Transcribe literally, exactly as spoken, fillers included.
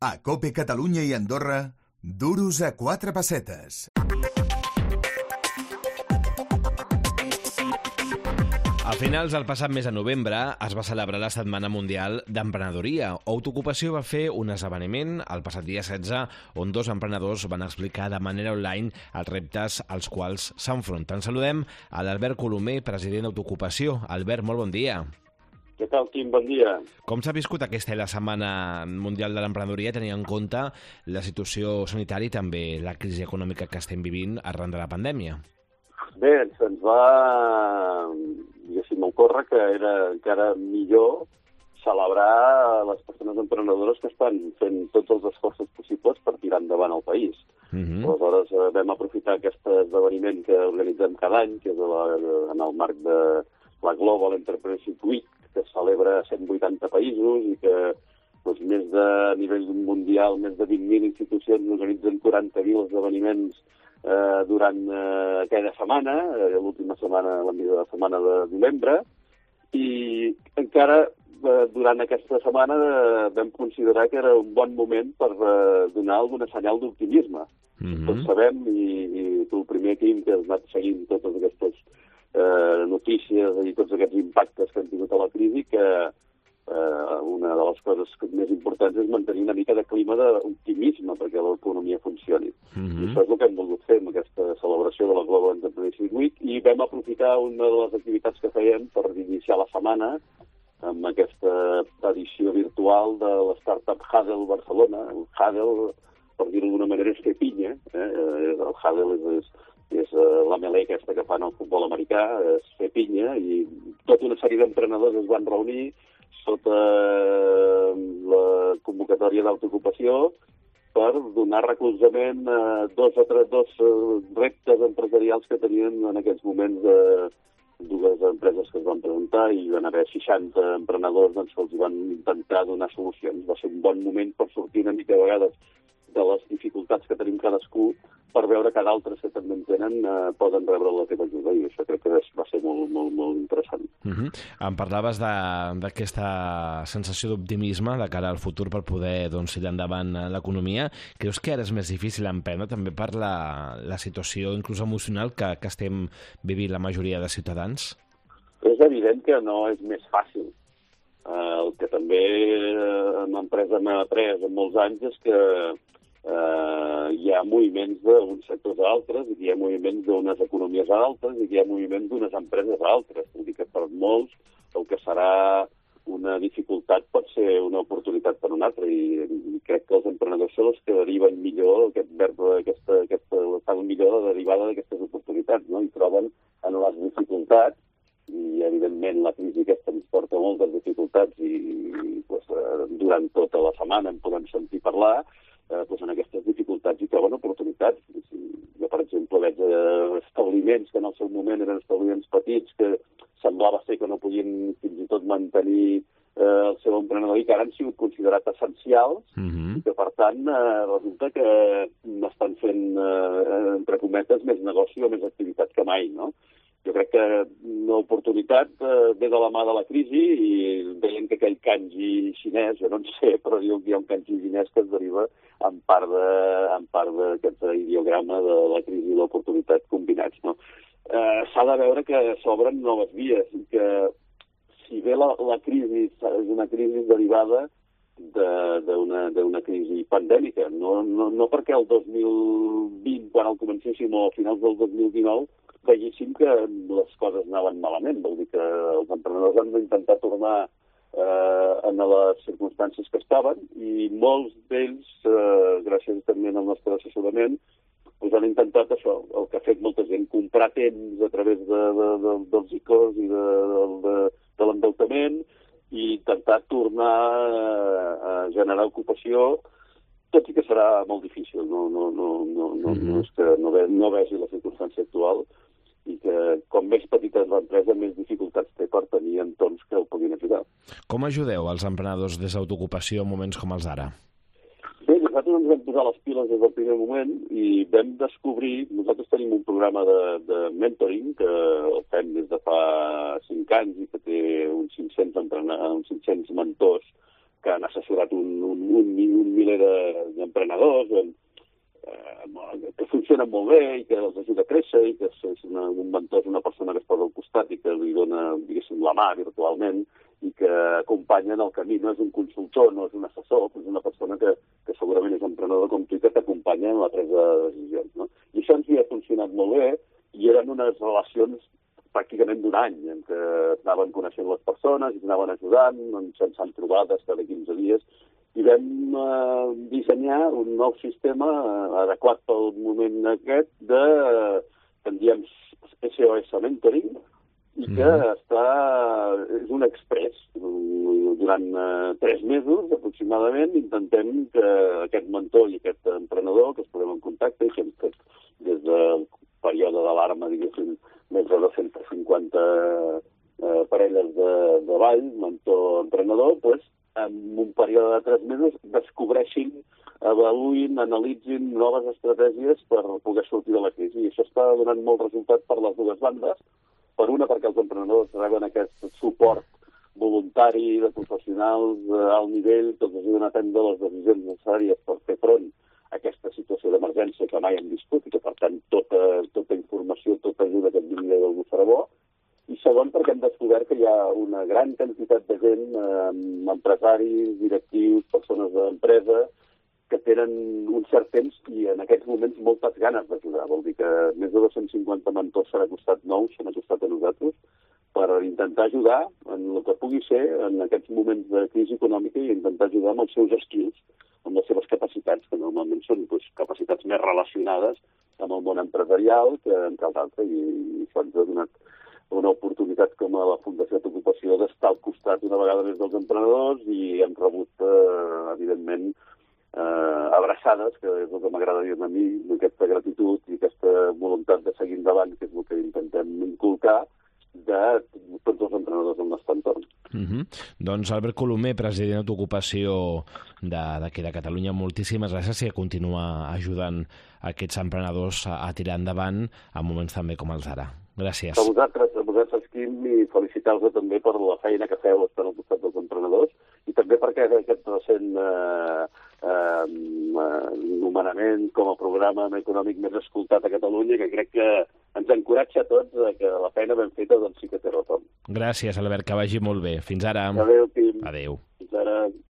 A COPE Catalunya i Andorra, duros a quatre pessetes. A finals del passat mes de novembre es va celebrar la Setmana Mundial d'Emprenedoria. Autoocupació va fer un esdeveniment el passat dia setze on dos emprenedors van explicar de manera online els reptes als quals s'enfronten. Saludem a l'Albert Colomer, president d'Autoocupació. Albert, molt bon dia. Què tal, Quim? Bon dia. Com s'ha viscut aquesta la Setmana Mundial de l'Emprenedoria tenint en compte la situació sanitària i també la crisi econòmica que estem vivint arran de la pandèmia? Bé, se'ns va, diguéssim, ocórrer que era encara millor celebrar les persones emprenedores que estan fent tots els esforços possibles per tirar endavant el país. Uh-huh. Aleshores, vam aprofitar aquest esdeveniment que organitzem cada any, que és la, en el marc de la Global Entrepreneurship Week, que es celebra a cent vuitanta països i que doncs, més de a nivell mundial, més de vint mil institucions organitzen quaranta mil esdeveniments eh, durant eh, aquella setmana, eh, l'última setmana, la millor setmana de novembre, i encara eh, durant aquesta setmana eh, vam considerar que era un bon moment per eh, donar alguna senyal d'optimisme. Mm-hmm. Tots sabem, i, i tu el primer, Quim, que has anat seguint totes aquestes Eh, notícies i tots aquests impactes que han tingut a la crisi, que eh, una de les coses més importants és mantenir una mica de clima d'optimisme perquè l'economia funcioni. Mm-hmm. I això és el que hem volgut fer amb aquesta celebració de la Global Entrepreneurship Week, i vam aprofitar una de les activitats que fèiem per iniciar la setmana amb aquesta edició virtual de l'Startup Huddle Barcelona. El Huddle, per dir-ho d'alguna manera, és fer pinya. Eh? El Huddle és... és és la melé aquesta que fan al futbol americà, és fer pinya, i tota una sèrie d'emprenedors es van reunir sota la convocatòria d'autoocupació per donar recolzament a dos o tres dos reptes empresarials que tenien en aquests moments de dues empreses que es van presentar, i van haver seixanta emprenedors doncs, que els van intentar donar solucions. Va ser un bon moment per sortir una mica a vegades de les dificultats que tenim cadascú, per veure que d'altres que també en tenen eh, poden rebre la teva ajuda, i això crec que va ser molt, molt, molt interessant. Uh-huh. Em parlaves d'aquesta sensació d'optimisme de cara al futur per poder doncs, tirar endavant l'economia. Creus que ara és més difícil emprendre també per la, la situació inclús emocional que, que estem vivint la majoria de ciutadans? És evident que no és més fàcil. Uh, el que també uh, en l'empresa m'ha après en molts anys és que Uh, hi ha moviments d'uns sectors a altres, i hi ha moviments d'unes economies a altres, i hi ha moviments d'unes empreses a altres. Vull dir que per molts el que serà una dificultat pot ser una oportunitat per un altre, i, i crec que els emprenedors són els que deriven millor, aquest verb, aquesta, aquesta, fan millor la derivada d'aquestes oportunitats, no? I troben en les dificultats, i evidentment la crisi aquesta ens porta moltes dificultats, i, i pues, durant tota la setmana en podem sentir parlar, Eh, doncs en aquestes dificultats hi troben oportunitats. Jo, per exemple, veig eh, establiments que en el seu moment eren establiments petits, que semblava ser que no podien fins i tot mantenir eh, el seu emprenedor, i que ara han sigut considerats essencials, mm-hmm. i que, per tant, eh, resulta que estan fent, eh, entre cometes, més negoci o més activitat que mai, no? Jo crec que una oportunitat eh, ve de la mà de la crisi, i deien que aquell kanji xinès, jo no en sé, però diu que hi ha un kanji xinès que es deriva en part d'aquest ideograma de la crisi i l'oportunitat combinats, no? Eh, S'ha de veure que s'obren noves vies, i que si bé la, la crisi és una crisi derivada d'una crisi pandèmica, no, no, no perquè el dos mil vint, quan el comencéssim, o a finals del dos mil dinou, veiéssim que les coses anaven malament. Vol dir que els emprenedors han d'intentar tornar eh, en les circumstàncies que estaven, i molts d'ells, eh, gràcies també al nostre assessorament, pues han intentat això, el que ha fet molta gent, comprar temps a través de, de, de, dels I C Os i de, de, de l'endeutament, i intentar tornar a generar ocupació, tot i que serà molt difícil. No, no, no, no, no, mm-hmm. no és que no, ve, no vegi la circumstància actual, i que com més petita és l'empresa, més dificultats té per tenir entorns que el puguin ajudar. Com ajudeu als emprenedors des d'autoocupació en moments com els d'ara? Bé, nosaltres ens vam posar les piles des del primer moment, i vam descobrir... Nosaltres tenim un programa de, de mentoring que el fem des de fa cinc anys, i que té uns cinc-cents, uns cinc-cents mentors que han assessorat un, un, un, un miler de, emprenedors, eh, que funcionen molt bé i que els ajuda a créixer i que és una, un mentor és una persona que es posa al costat i que li dona, diguéssim, la mà virtualment i que acompanya en el camí. No és un consultor, no és un assessor, és una persona que, que segurament és emprenedor com tu i que t'acompanya en la presa de decisions. No? I això ens hi ha funcionat molt bé i eren unes relacions pràcticament d'un any, en què anaven coneixent les persones i anaven ajudant, sense trobades cada quinze dies, i vam eh, dissenyar un nou sistema eh, adequat pel moment aquest de, que en diem S O S Mentoring, i que mm. està, és un express. Durant eh, tres mesos, aproximadament, intentem que aquest mentor i aquest emprenedor, que es posem en contacte, i que hem fet des del període d'alarma, diguéssim, més de dos-centes cinquanta eh, parelles de, de ball, mentor-emprenedor, doncs, en un període de tres mesos descobreixin, avaluïn, analitzin noves estratègies per poder sortir de la crisi. I això està donant molt resultat per les dues bandes. Per una, perquè els emprenedors reben aquest suport voluntari de professionals a alt nivell que els ajuden a prendre les decisions necessàries per fer front a aquesta situació d'emergència que mai hem viscut i que, per tant, tota, tota informació, tota ajuda que et vingui del serà bo. I segon, perquè hem descobert que hi ha una gran quantitat de gent, eh, empresaris, directius, persones d'empresa, que tenen un cert temps i en aquests moments moltes ganes d'ajudar. Vol dir que més de dos-cents cinquanta mentors s'han acostat nous, s'han acostat a nosaltres, per intentar ajudar en el que pugui ser en aquests moments de crisi econòmica i intentar ajudar amb els seus skills, amb les seves capacitats, que normalment són doncs, capacitats més relacionades amb el món empresarial que entre els altres, i això ens ha donat una oportunitat com a la Fundació d'Ocupació d'estar al costat una vegada més dels emprenedors i hem rebut, eh, evidentment, eh, abraçades, que és el que m'agrada dir a mi, aquesta gratitud i aquesta voluntat de seguir endavant, que és el que intentem inculcar de tots els emprenedors del nostre entorn. Uh-huh. Doncs Albert Colomer, president d'Ocupació d'aquí de, de Catalunya, moltíssimes gràcies i a continuar ajudant aquests emprenedors a, a tirar endavant en moments també com els d'ara. Gràcies. A vosaltres, a vosaltres, Quim, i felicitar-vos també per la feina que feu estant al costat dels emprenedors i també perquè aquest recent eh, eh, nomenament com a programa econòmic més escoltat a Catalunya, que crec que ens encoratja a tots que la feina ben feta doncs sí que té retorn. Gràcies, Albert, que vagi molt bé. Fins ara. Adéu, Quim. Adéu. Fins ara.